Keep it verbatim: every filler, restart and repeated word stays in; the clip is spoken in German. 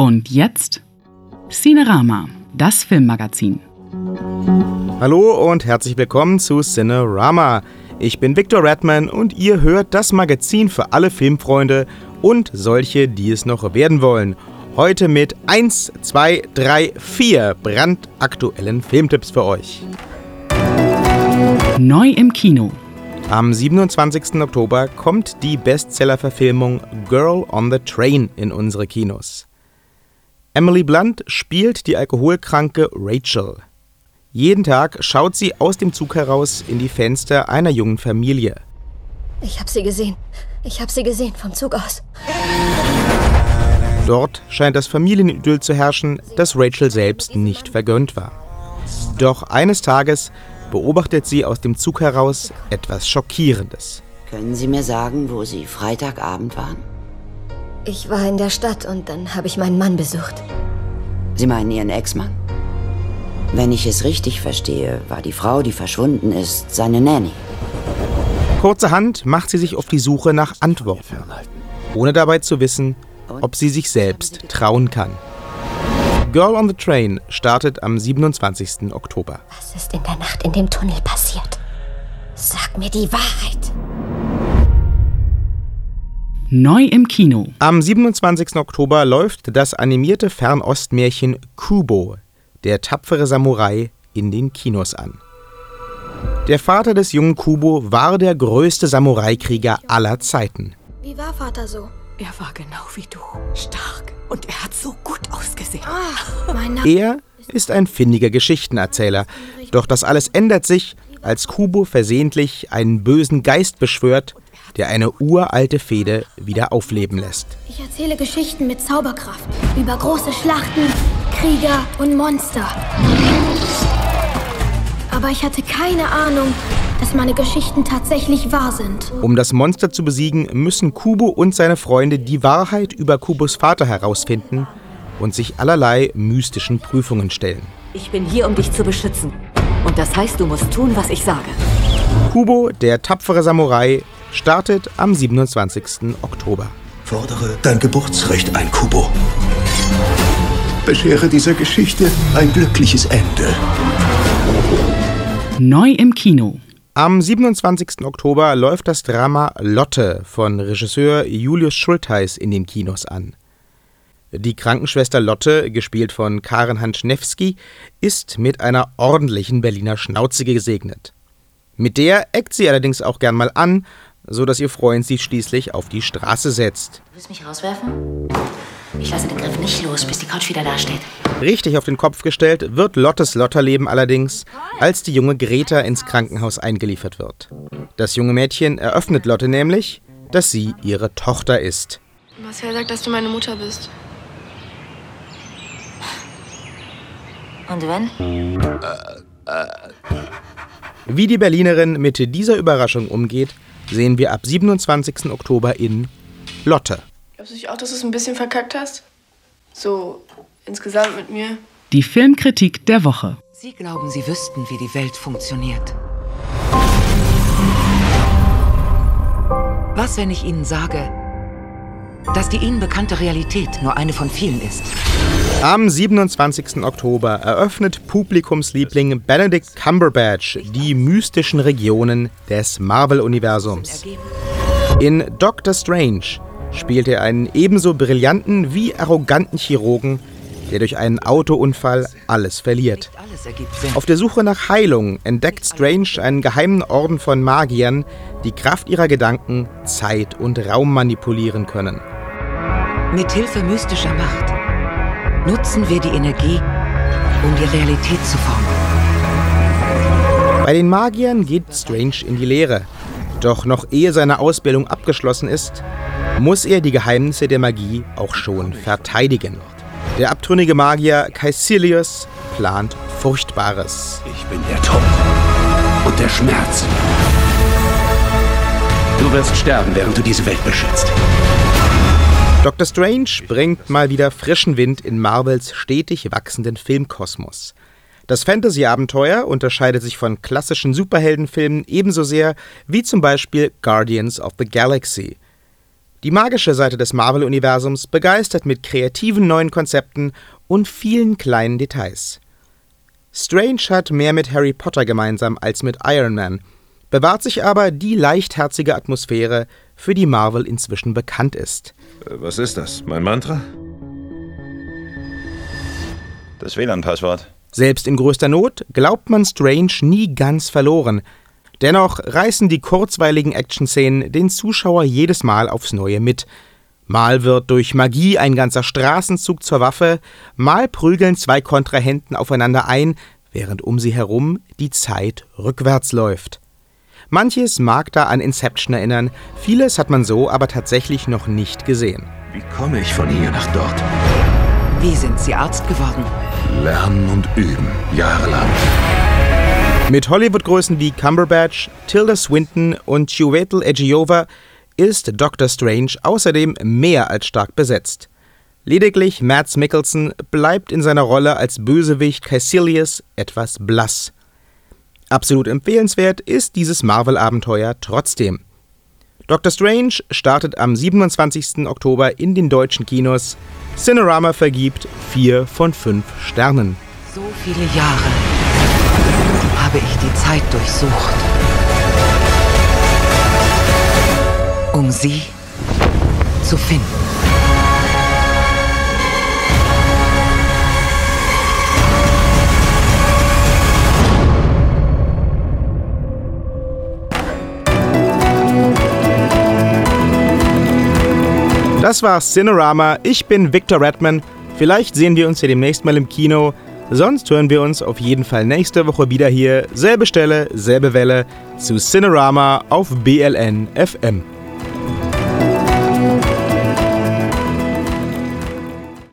Und jetzt Cinerama, das Filmmagazin. Hallo und herzlich willkommen zu Cinerama. Ich bin Victor Redman und ihr hört das Magazin für alle Filmfreunde und solche, die es noch werden wollen. Heute mit eins, zwei, drei, vier brandaktuellen Filmtipps für euch. Neu im Kino. Am siebenundzwanzigsten Oktober kommt die Bestseller-Verfilmung Girl on the Train in unsere Kinos. Emily Blunt spielt die alkoholkranke Rachel. Jeden Tag schaut sie aus dem Zug heraus in die Fenster einer jungen Familie. Ich hab sie gesehen. Ich hab sie gesehen vom Zug aus. Dort scheint das Familienidyll zu herrschen, das Rachel selbst nicht vergönnt war. Doch eines Tages beobachtet sie aus dem Zug heraus etwas Schockierendes. Können Sie mir sagen, wo Sie Freitagabend waren? Ich war in der Stadt und dann habe ich meinen Mann besucht. Sie meinen Ihren Ex-Mann? Wenn ich es richtig verstehe, war die Frau, die verschwunden ist, seine Nanny. Kurzerhand macht sie sich auf die Suche nach Antworten, ohne dabei zu wissen, ob sie sich selbst trauen kann. Girl on the Train startet am siebenundzwanzigsten Oktober. Was ist in der Nacht in dem Tunnel passiert? Sag mir die Wahrheit. Neu im Kino. Am siebenundzwanzigsten Oktober läuft das animierte Fernostmärchen Kubo, der tapfere Samurai, in den Kinos an. Der Vater des jungen Kubo war der größte Samurai-Krieger aller Zeiten. Wie war Vater so? Er war genau wie du, stark, und er hat so gut ausgesehen. Ah, mein Na- Er ist ein findiger Geschichtenerzähler, doch das alles ändert sich, als Kubo versehentlich einen bösen Geist beschwört, der eine uralte Fehde wieder aufleben lässt. Ich erzähle Geschichten mit Zauberkraft über große Schlachten, Krieger und Monster. Aber ich hatte keine Ahnung, dass meine Geschichten tatsächlich wahr sind. Um das Monster zu besiegen, müssen Kubo und seine Freunde die Wahrheit über Kubos Vater herausfinden und sich allerlei mystischen Prüfungen stellen. Ich bin hier, um dich zu beschützen. Und das heißt, du musst tun, was ich sage. Kubo, der tapfere Samurai, startet am siebenundzwanzigsten Oktober. Fordere dein Geburtsrecht ein, Kubo. Beschere dieser Geschichte ein glückliches Ende. Neu im Kino. Am siebenundzwanzigsten Oktober läuft das Drama Lotte von Regisseur Julius Schultheis in den Kinos an. Die Krankenschwester Lotte, gespielt von Karen Hanschnewski, ist mit einer ordentlichen Berliner Schnauze gesegnet. Mit der eckt sie allerdings auch gern mal an, so dass ihr Freund sie schließlich auf die Straße setzt. Du willst mich rauswerfen? Ich lasse den Griff nicht los, bis die Couch wieder dasteht. Richtig auf den Kopf gestellt wird Lottes Lotterleben allerdings, als die junge Greta ins Krankenhaus eingeliefert wird. Das junge Mädchen eröffnet Lotte nämlich, dass sie ihre Tochter ist. Marcel sagt, dass du meine Mutter bist. Und wenn? Wie die Berlinerin mit dieser Überraschung umgeht, sehen wir ab siebenundzwanzigsten Oktober in Lotte. Glaubst du nicht auch, dass du es ein bisschen verkackt hast? So insgesamt mit mir? Die Filmkritik der Woche. Sie glauben, Sie wüssten, wie die Welt funktioniert. Was, wenn ich Ihnen sage, dass die Ihnen bekannte Realität nur eine von vielen ist? Am siebenundzwanzigsten Oktober eröffnet Publikumsliebling Benedict Cumberbatch die mystischen Regionen des Marvel-Universums. In Doctor Strange spielt er einen ebenso brillanten wie arroganten Chirurgen, der durch einen Autounfall alles verliert. Auf der Suche nach Heilung entdeckt Strange einen geheimen Orden von Magiern, die Kraft ihrer Gedanken Zeit und Raum manipulieren können. Mit Hilfe mystischer Macht nutzen wir die Energie, um die Realität zu formen. Bei den Magiern geht Strange in die Lehre. Doch noch ehe seine Ausbildung abgeschlossen ist, muss er die Geheimnisse der Magie auch schon verteidigen. Der abtrünnige Magier Caecilius plant Furchtbares. Ich bin der Tod und der Schmerz. Du wirst sterben, während du diese Welt beschützt. Doktor Strange bringt mal wieder frischen Wind in Marvels stetig wachsenden Filmkosmos. Das Fantasy-Abenteuer unterscheidet sich von klassischen Superheldenfilmen ebenso sehr wie zum Beispiel Guardians of the Galaxy. Die magische Seite des Marvel-Universums begeistert mit kreativen neuen Konzepten und vielen kleinen Details. Strange hat mehr mit Harry Potter gemeinsam als mit Iron Man, bewahrt sich aber die leichtherzige Atmosphäre, für die Marvel inzwischen bekannt ist. Was ist das? Mein Mantra? Das W L A N-Passwort. Selbst in größter Not glaubt man Strange nie ganz verloren. Dennoch reißen die kurzweiligen Action-Szenen den Zuschauer jedes Mal aufs Neue mit. Mal wird durch Magie ein ganzer Straßenzug zur Waffe, mal prügeln zwei Kontrahenten aufeinander ein, während um sie herum die Zeit rückwärts läuft. Manches mag da an Inception erinnern, vieles hat man so aber tatsächlich noch nicht gesehen. Wie komme ich von hier nach dort? Wie sind Sie Arzt geworden? Lernen und üben, jahrelang. Mit Hollywood-Größen wie Cumberbatch, Tilda Swinton und Chiwetel Ejiofor ist Doctor Strange außerdem mehr als stark besetzt. Lediglich Mads Mikkelsen bleibt in seiner Rolle als Bösewicht Kaecilius etwas blass. Absolut empfehlenswert ist dieses Marvel-Abenteuer trotzdem. Doctor Strange startet am siebenundzwanzigsten Oktober in den deutschen Kinos. Cinerama vergibt vier von fünf Sternen. So viele Jahre habe ich die Zeit durchsucht, um sie zu finden. Das war Cinerama. Ich bin Victor Redman. Vielleicht sehen wir uns ja demnächst mal im Kino. Sonst hören wir uns auf jeden Fall nächste Woche wieder hier. Selbe Stelle, selbe Welle zu Cinerama auf B L N F M.